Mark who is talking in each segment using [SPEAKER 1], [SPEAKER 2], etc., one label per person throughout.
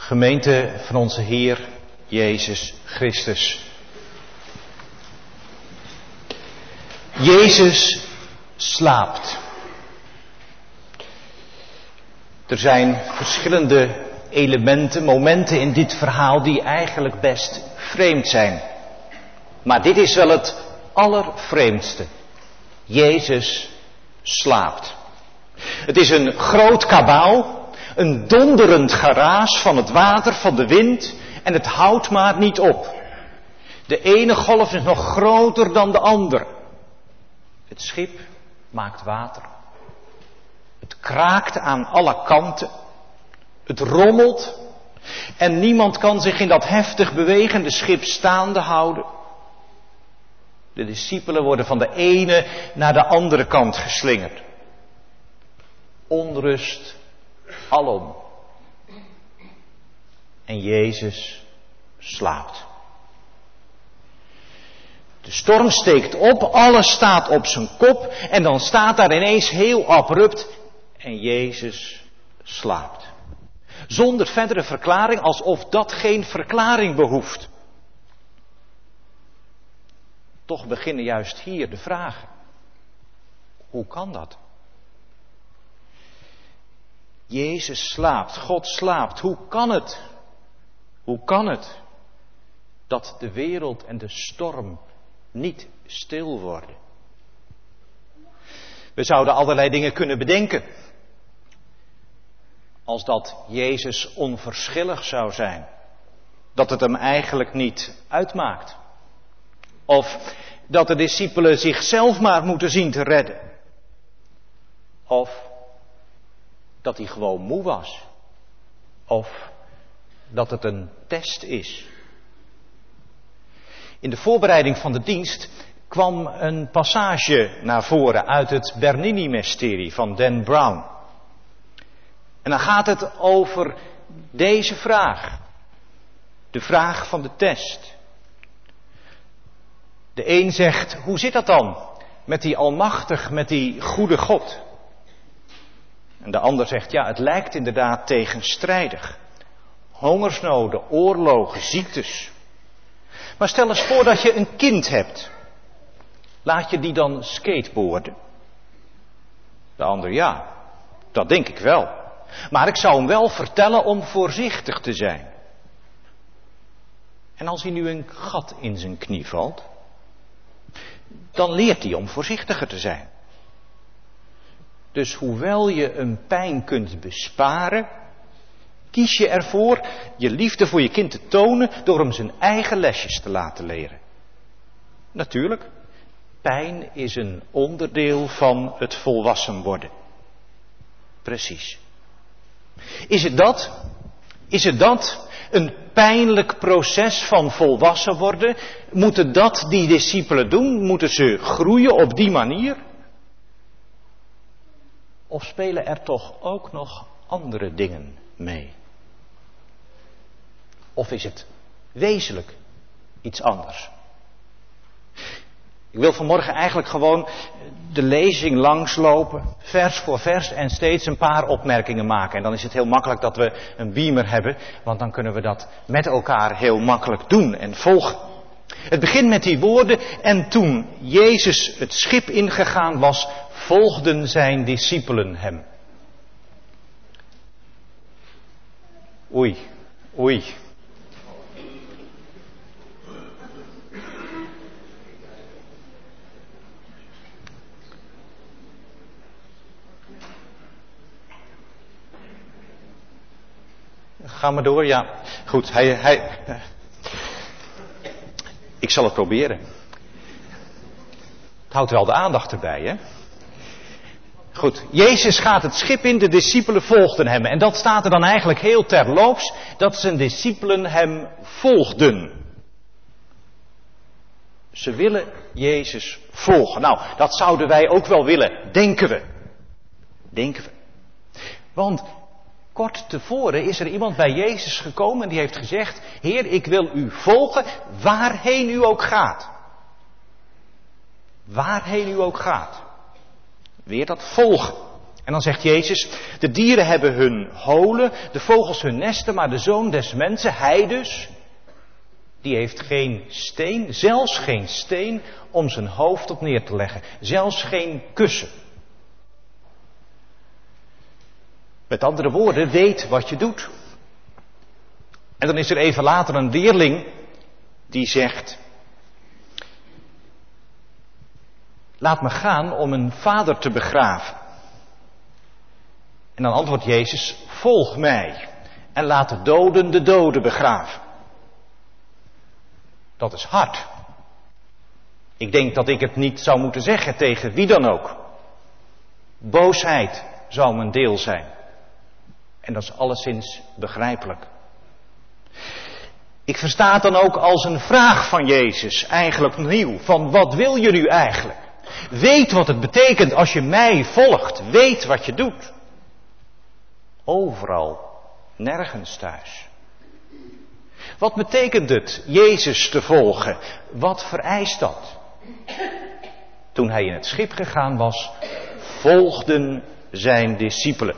[SPEAKER 1] Gemeente van onze Heer Jezus Christus. Jezus slaapt. Er zijn verschillende elementen, momenten in dit verhaal die eigenlijk best vreemd zijn. Maar dit is wel het allervreemdste. Jezus slaapt. Het is een groot kabaal, een donderend geraas van het water, van de wind, en het houdt maar niet op. De ene golf is nog groter dan de andere. Het schip maakt water. Het kraakt aan alle kanten. Het rommelt. En niemand kan zich in dat heftig bewegende schip staande houden. De discipelen worden van de ene naar de andere kant geslingerd. Onrust alom. En Jezus slaapt. De storm steekt op, alles staat op zijn kop en dan staat daar ineens heel abrupt en Jezus slaapt. Zonder verdere verklaring, alsof dat geen verklaring behoeft. Toch beginnen juist hier de vragen. Hoe kan dat? Jezus slaapt, God slaapt. Hoe kan het? Hoe kan het dat de wereld en de storm niet stil worden? We zouden allerlei dingen kunnen bedenken. Als dat Jezus onverschillig zou zijn. Dat het hem eigenlijk niet uitmaakt. Of dat de discipelen zichzelf maar moeten zien te redden. Of dat hij gewoon moe was. Of dat het een test is. In de voorbereiding van de dienst kwam een passage naar voren uit het Bernini-mysterie van Dan Brown. En dan gaat het over deze vraag. De vraag van de test. De een zegt, hoe zit dat dan met die almachtig, met die goede God? En de ander zegt, ja, het lijkt inderdaad tegenstrijdig. Hongersnoden, oorlogen, ziektes. Maar stel eens voor dat je een kind hebt. Laat je die dan skateboarden? De ander, ja, dat denk ik wel. Maar ik zou hem wel vertellen om voorzichtig te zijn. En als hij nu een gat in zijn knie valt, dan leert hij om voorzichtiger te zijn. Dus hoewel je een pijn kunt besparen, kies je ervoor je liefde voor je kind te tonen door hem zijn eigen lesjes te laten leren. Natuurlijk, pijn is een onderdeel van het volwassen worden. Precies. Is het dat? Is het dat? Een pijnlijk proces van volwassen worden? Moeten dat die discipelen doen? Moeten ze groeien op die manier? Of spelen er toch ook nog andere dingen mee? Of is het wezenlijk iets anders? Ik wil vanmorgen eigenlijk gewoon de lezing langslopen, vers voor vers en steeds een paar opmerkingen maken. En dan is het heel makkelijk dat we een beamer hebben, want dan kunnen we dat met elkaar heel makkelijk doen en volgen. Het begint met die woorden, en toen Jezus het schip ingegaan was, volgden zijn discipelen hem. Oei. Ga maar door, ja. Goed, ik zal het proberen. Het houdt wel de aandacht erbij, hè? Goed, Jezus gaat het schip in, de discipelen volgden hem. En dat staat er dan eigenlijk heel terloops, dat zijn discipelen hem volgden. Ze willen Jezus volgen. Nou, dat zouden wij ook wel willen, denken we. Want kort tevoren is er iemand bij Jezus gekomen en die heeft gezegd, Heer, ik wil u volgen waarheen u ook gaat. Waarheen u ook gaat. Weer dat volgen. En dan zegt Jezus, de dieren hebben hun holen, de vogels hun nesten, maar de Zoon des Mensen, hij dus, die heeft geen steen, zelfs geen steen om zijn hoofd op neer te leggen. Zelfs geen kussen. Met andere woorden, weet wat je doet. En dan is er even later een leerling die zegt, laat me gaan om een vader te begraven. En dan antwoordt Jezus, volg mij en laat de doden begraven. Dat is hard. Ik denk dat ik het niet zou moeten zeggen tegen wie dan ook. Boosheid zou mijn deel zijn. En dat is alleszins begrijpelijk. Ik versta het dan ook als een vraag van Jezus, eigenlijk nieuw. Van wat wil je nu eigenlijk? Weet wat het betekent als je mij volgt. Weet wat je doet. Overal, nergens thuis. Wat betekent het Jezus te volgen? Wat vereist dat? Toen hij in het schip gegaan was, volgden zijn discipelen.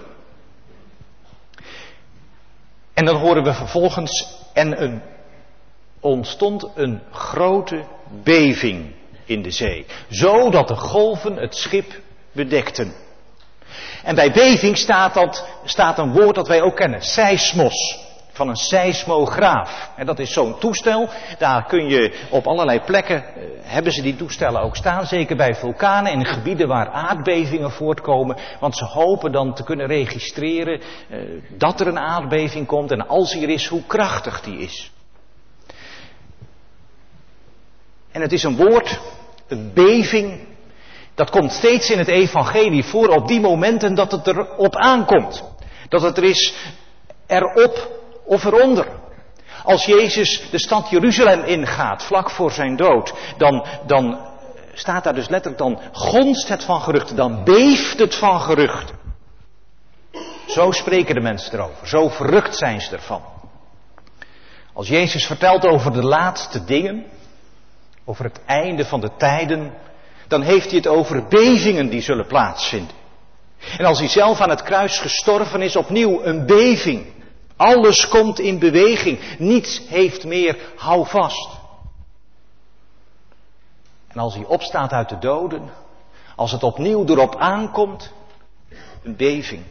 [SPEAKER 1] En dan horen we vervolgens, ontstond een grote beving in de zee, zodat de golven het schip bedekten. En bij beving staat een woord dat wij ook kennen, seismos, van een seismograaf. En dat is zo'n toestel, daar kun je op allerlei plekken, hebben ze die toestellen ook staan, zeker bij vulkanen en gebieden waar aardbevingen voortkomen, want ze hopen dan te kunnen registreren dat er een aardbeving komt en als die er is, hoe krachtig die is. En het is een woord, een beving, dat komt steeds in het evangelie voor op die momenten dat het erop aankomt. Dat het er is erop of eronder. Als Jezus de stad Jeruzalem ingaat, vlak voor zijn dood, dan staat daar dus letterlijk, dan gonst het van geruchten, dan beeft het van geruchten. Zo spreken de mensen erover, zo verrukt zijn ze ervan. Als Jezus vertelt over de laatste dingen, over het einde van de tijden, dan heeft hij het over bevingen die zullen plaatsvinden. En als hij zelf aan het kruis gestorven is, opnieuw een beving. Alles komt in beweging. Niets heeft meer houvast. En als hij opstaat uit de doden, als het opnieuw erop aankomt, een beving.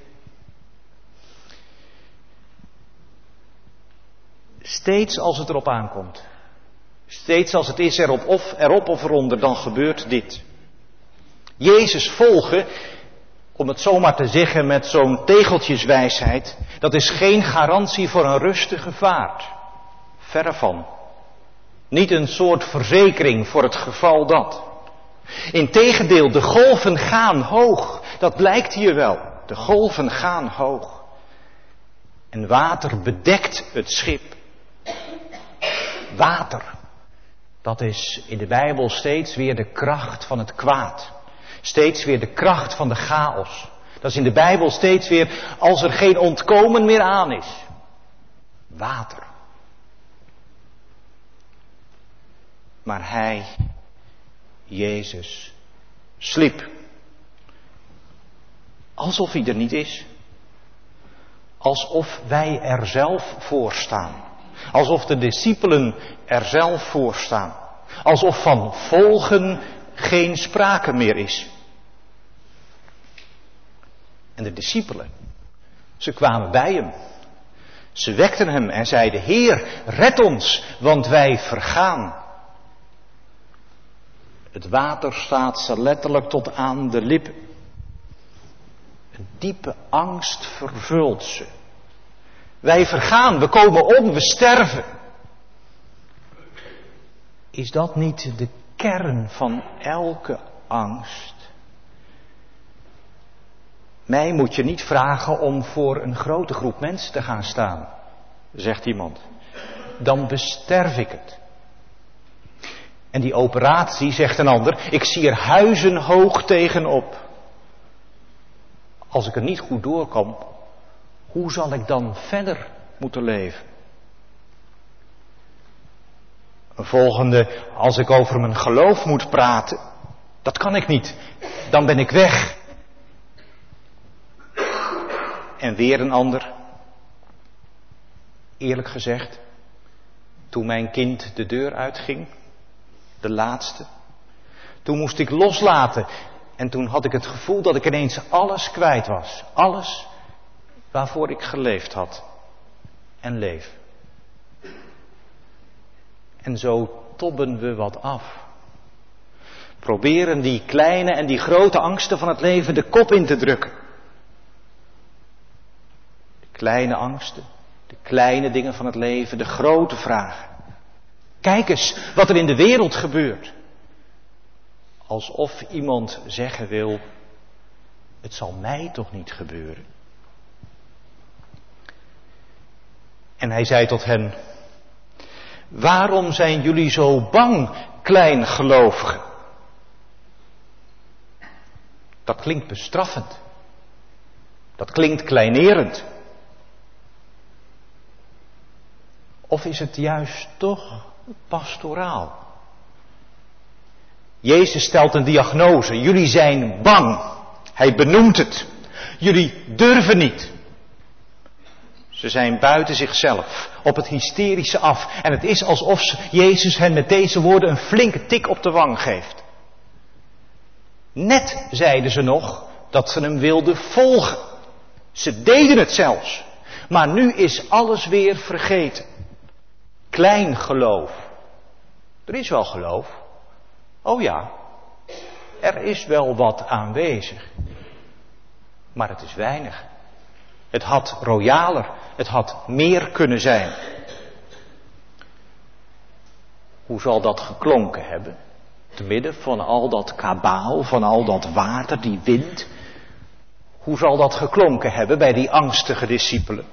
[SPEAKER 1] Steeds als het erop aankomt. Steeds als het is erop of eronder, dan gebeurt dit. Jezus volgen, om het zomaar te zeggen met zo'n tegeltjeswijsheid, dat is geen garantie voor een rustige vaart. Verre van. Niet een soort verzekering voor het geval dat. Integendeel, de golven gaan hoog. Dat blijkt hier wel. De golven gaan hoog. En water bedekt het schip. Water. Dat is in de Bijbel steeds weer de kracht van het kwaad. Steeds weer de kracht van de chaos. Dat is in de Bijbel steeds weer als er geen ontkomen meer aan is. Water. Maar hij, Jezus, sliep. Alsof hij er niet is. Alsof wij er zelf voor staan. Alsof de discipelen er zelf voor staan. Alsof van volgen geen sprake meer is. En de discipelen, ze kwamen bij hem. Ze wekten hem en zeiden, Heer, red ons, want wij vergaan. Het water staat ze letterlijk tot aan de lippen. Een diepe angst vervult ze. Wij vergaan, we komen om, we sterven. Is dat niet de kern van elke angst? Mij moet je niet vragen om voor een grote groep mensen te gaan staan, zegt iemand. Dan besterf ik het. En die operatie, zegt een ander, ik zie er huizenhoog tegenop. Als ik er niet goed doorkom, hoe zal ik dan verder moeten leven? Een volgende, als ik over mijn geloof moet praten, dat kan ik niet. Dan ben ik weg. en weer een ander. Eerlijk gezegd, toen mijn kind de deur uitging, de laatste, toen moest ik loslaten. En toen had ik het gevoel dat ik ineens alles kwijt was. Alles waarvoor ik geleefd had en leef. En zo tobben we wat af. Proberen die kleine en die grote angsten van het leven de kop in te drukken. De kleine angsten, de kleine dingen van het leven, de grote vragen. Kijk eens wat er in de wereld gebeurt. Alsof iemand zeggen wil, het zal mij toch niet gebeuren. En hij zei tot hen, waarom zijn jullie zo bang, kleingelovigen? Dat klinkt bestraffend. Dat klinkt kleinerend. Of is het juist toch pastoraal? Jezus stelt een diagnose. Jullie zijn bang. Hij benoemt het. Jullie durven niet. Ze zijn buiten zichzelf, op het hysterische af. En het is alsof Jezus hen met deze woorden een flinke tik op de wang geeft. Net zeiden ze nog dat ze hem wilden volgen. Ze deden het zelfs. Maar nu is alles weer vergeten. Klein geloof. Er is wel geloof. Oh ja, er is wel wat aanwezig. Maar het is weinig. Het had royaler, het had meer kunnen zijn. Hoe zal dat geklonken hebben? Te midden van al dat kabaal, van al dat water, die wind. Hoe zal dat geklonken hebben bij die angstige discipelen?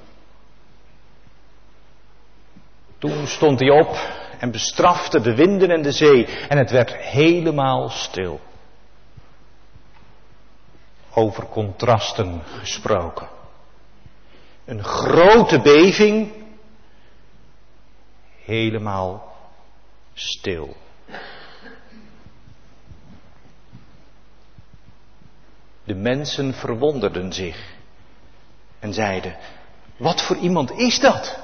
[SPEAKER 1] Toen stond hij op en bestrafte de winden en de zee en het werd helemaal stil. Over contrasten gesproken. Een grote beving, helemaal stil. De mensen verwonderden zich en zeiden, wat voor iemand is dat?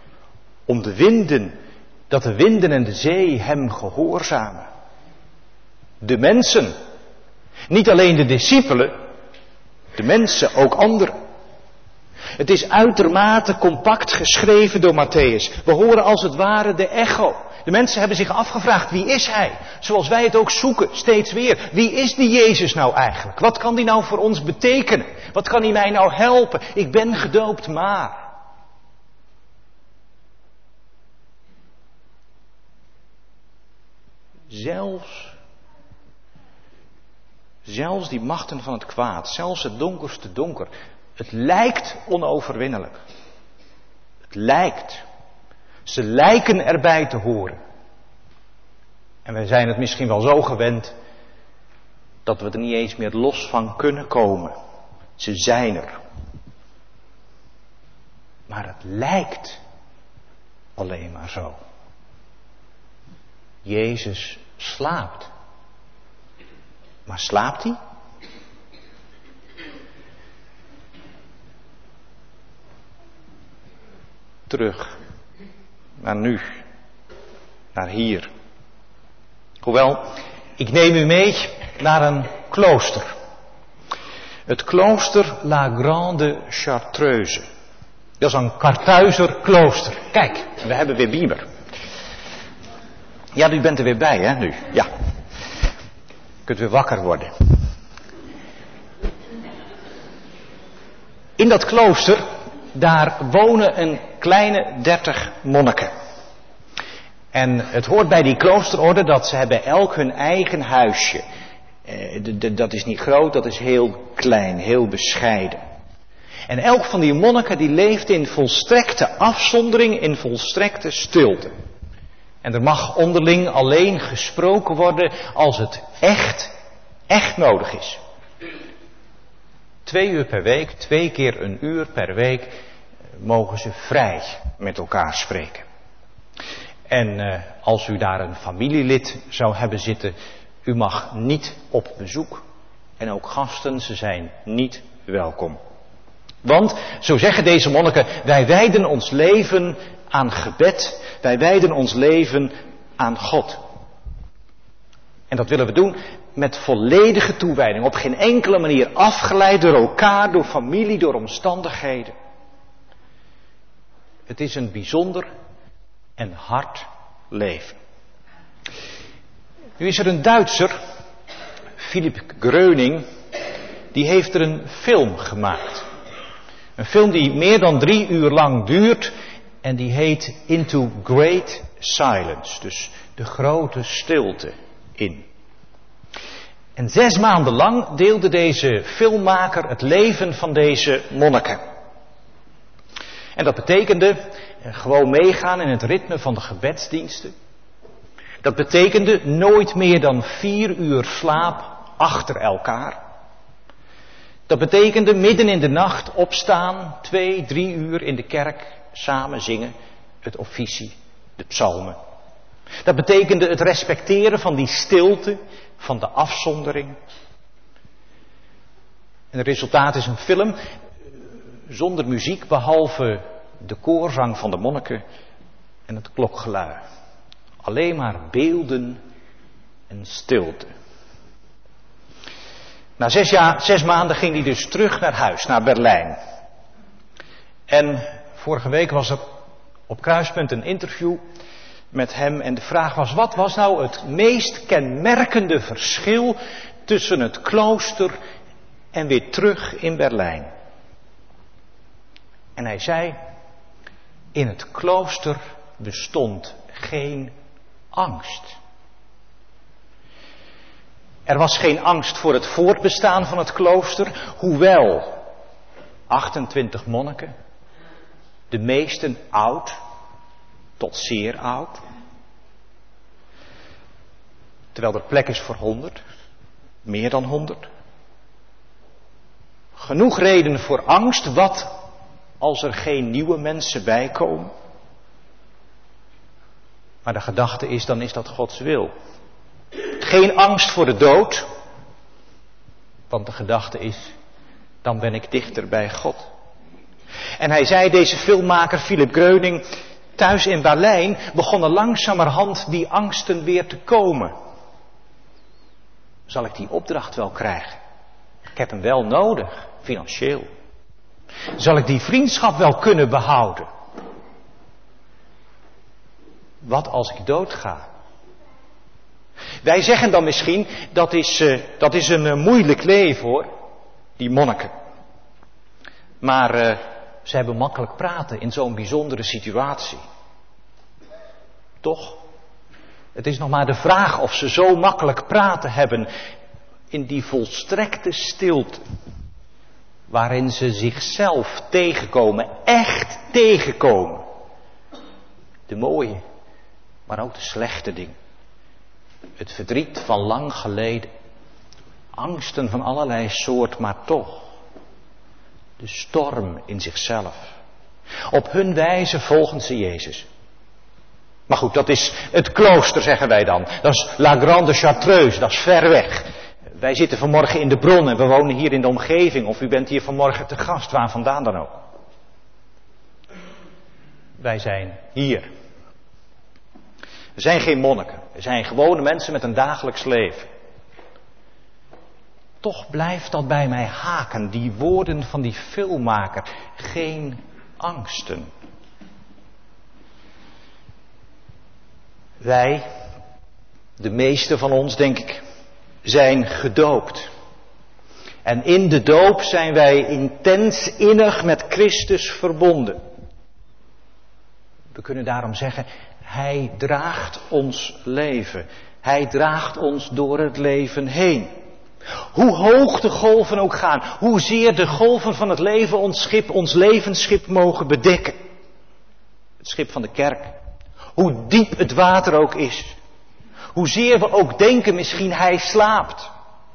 [SPEAKER 1] Dat de winden en de zee hem gehoorzamen. De mensen, niet alleen de discipelen, de mensen, ook anderen. Het is uitermate compact geschreven door Mattheüs. We horen als het ware de echo. De mensen hebben zich afgevraagd, wie is hij? Zoals wij het ook zoeken, steeds weer. Wie is die Jezus nou eigenlijk? Wat kan die nou voor ons betekenen? Wat kan hij mij nou helpen? Ik ben gedoopt, maar... Zelfs die machten van het kwaad, zelfs het donkerste donker, het lijkt onoverwinnelijk. Het lijkt. Ze lijken erbij te horen. En wij zijn het misschien wel zo gewend dat we er niet eens meer los van kunnen komen. Ze zijn er. Maar het lijkt alleen maar zo. Jezus slaapt. Maar slaapt hij? Terug. Naar nu. Naar hier. Hoewel, ik neem u mee naar een klooster. Het klooster La Grande Chartreuse. Dat is een Kartuizer klooster. Kijk, we hebben weer Bieber. Ja, u bent er weer bij, hè, nu. Ja. U kunt weer wakker worden. In dat klooster, daar wonen een kleine 30 monniken. En het hoort bij die kloosterorde dat ze hebben elk hun eigen huisje. Dat is niet groot, dat is heel klein, heel bescheiden. En elk van die monniken die leeft in volstrekte afzondering, in volstrekte stilte. En er mag onderling alleen gesproken worden als het echt nodig is. 2 uur per week, 2 keer een uur per week mogen ze vrij met elkaar spreken. En als u daar een familielid zou hebben zitten, u mag niet op bezoek. En ook gasten, ze zijn niet welkom. Want, zo zeggen deze monniken, wij wijden ons leven aan gebed. Wij wijden ons leven aan God. En dat willen we doen met volledige toewijding. Op geen enkele manier afgeleid door elkaar, door familie, door omstandigheden. Het is een bijzonder en hard leven. Nu is er een Duitser, Philipp Gröning, die heeft er een film gemaakt. Een film die meer dan 3 uur lang duurt en die heet Into Great Silence, dus de grote stilte in. En 6 maanden lang deelde deze filmmaker het leven van deze monniken. En dat betekende gewoon meegaan in het ritme van de gebedsdiensten. Dat betekende nooit meer dan 4 uur slaap achter elkaar. Dat betekende midden in de nacht opstaan, 2, 3 uur in de kerk, samen zingen, het officie, de psalmen. Dat betekende het respecteren van die stilte, van de afzondering. En het resultaat is een film zonder muziek, behalve de koorzang van de monniken en het klokgelui. Alleen maar beelden en stilte. Na 6 maanden ging hij dus terug naar huis, naar Berlijn. En vorige week was er op Kruispunt een interview met hem. En de vraag was, wat was nou het meest kenmerkende verschil tussen het klooster en weer terug in Berlijn? En hij zei, in het klooster bestond geen angst. Er was geen angst voor het voortbestaan van het klooster, hoewel 28 monniken, de meesten oud tot zeer oud, terwijl er plek is voor 100, meer dan 100. Genoeg reden voor angst, wat als er geen nieuwe mensen bijkomen? Maar de gedachte is, dan is dat Gods wil. Geen angst voor de dood, want de gedachte is, dan ben ik dichter bij God. En hij zei, deze filmmaker Philipp Gröning, thuis in Berlijn begonnen langzamerhand die angsten weer te komen. Zal ik die opdracht wel krijgen? Ik heb hem wel nodig, financieel. Zal ik die vriendschap wel kunnen behouden? Wat als ik doodga? Wij zeggen dan misschien, dat is een moeilijk leven hoor, die monniken. Maar ze hebben makkelijk praten in zo'n bijzondere situatie. Toch? Het is nog maar de vraag of ze zo makkelijk praten hebben in die volstrekte stilte. Waarin ze zichzelf tegenkomen, echt tegenkomen. De mooie, maar ook de slechte dingen. Het verdriet van lang geleden. Angsten van allerlei soort, maar toch. De storm in zichzelf. Op hun wijze volgen ze Jezus. Maar goed, dat is het klooster, zeggen wij dan. Dat is La Grande Chartreuse, dat is ver weg. Wij zitten vanmorgen in de Bron en we wonen hier in de omgeving. Of u bent hier vanmorgen te gast, waar vandaan dan ook. Wij zijn hier. We zijn geen monniken. We zijn gewone mensen met een dagelijks leven. Toch blijft dat bij mij haken, die woorden van die filmmaker. Geen angsten. Wij, de meeste van ons denk ik, zijn gedoopt. En in de doop zijn wij intens innig met Christus verbonden. We kunnen daarom zeggen, Hij draagt ons leven. Hij draagt ons door het leven heen. Hoe hoog de golven ook gaan, hoezeer de golven van het leven ons levensschip mogen bedekken. Het schip van de kerk. Hoe diep het water ook is. Hoezeer we ook denken misschien hij slaapt.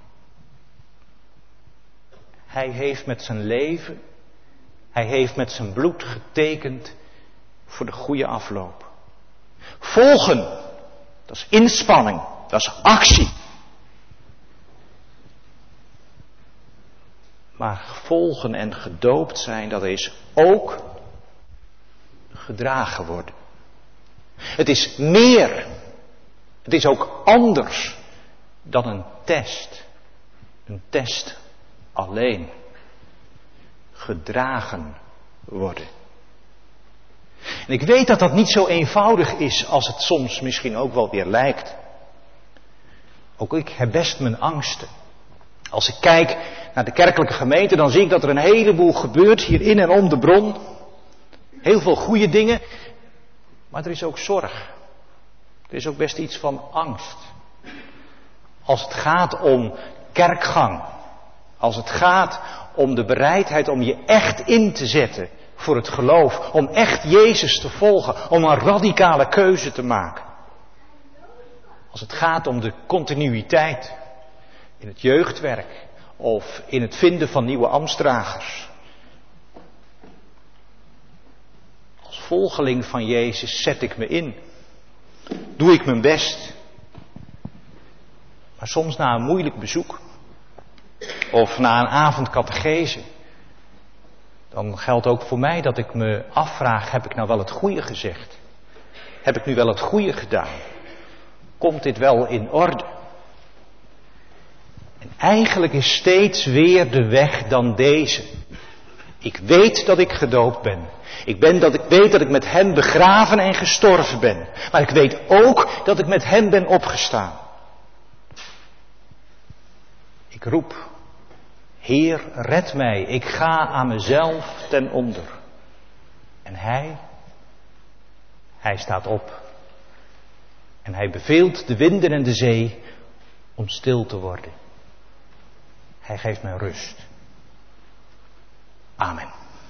[SPEAKER 1] Hij heeft met zijn leven, hij heeft met zijn bloed getekend voor de goede afloop. Volgen, dat is inspanning, dat is actie. Maar gevolgen en gedoopt zijn, dat is ook gedragen worden. Het is meer. Het is ook anders dan een test. Een test alleen. Gedragen worden. En ik weet dat dat niet zo eenvoudig is als het soms misschien ook wel weer lijkt. Ook ik heb best mijn angsten. Als ik kijk naar de kerkelijke gemeente, dan zie ik dat er een heleboel gebeurt hier in en om de bron. Heel veel goede dingen. Maar er is ook zorg. Er is ook best iets van angst. Als het gaat om kerkgang. Als het gaat om de bereidheid om je echt in te zetten voor het geloof. Om echt Jezus te volgen. Om een radicale keuze te maken. Als het gaat om de continuïteit in het jeugdwerk of in het vinden van nieuwe ambtsdragers. Als volgeling van Jezus zet ik me in. Doe ik mijn best. Maar soms na een moeilijk bezoek of na een avond catechese, dan geldt ook voor mij dat ik me afvraag, heb ik nou wel het goede gezegd? Heb ik nu wel het goede gedaan? Komt dit wel in orde? En eigenlijk is steeds weer de weg dan deze. Ik weet dat ik gedoopt ben. Ik weet dat ik met hem begraven en gestorven ben. Maar ik weet ook dat ik met hem ben opgestaan. Ik roep, Heer, red mij. Ik ga aan mezelf ten onder. En hij staat op. En hij beveelt de winden en de zee om stil te worden. Hij geeft mij rust. Amen.